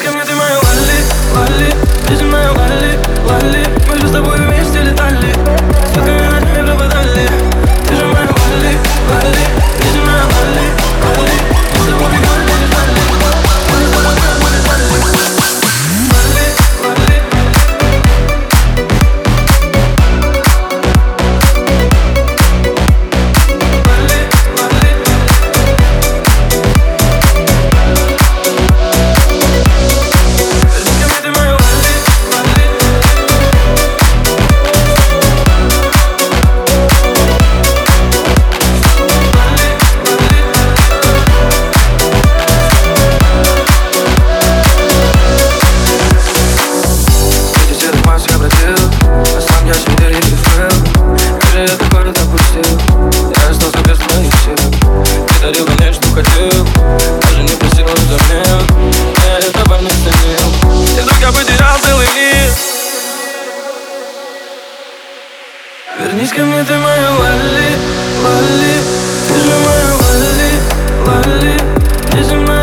ко мне, ты моя Лали, Лали, ты же моя Лали, Лали. Мы же с тобой вместе летали, сотнями ночами пропадали. Ты же моя Лали, Лали, ты же моя Лали, Лали. Мы с тобой бегали, летали, мы с тобой летали. Лали, Лали. Даже не просил взамен, я этого не ценил. И вдруг я потерял целый мир. Вернись ко мне, ты моя Лали, Лали. Ты же моя Лали, Лали. Ты же моя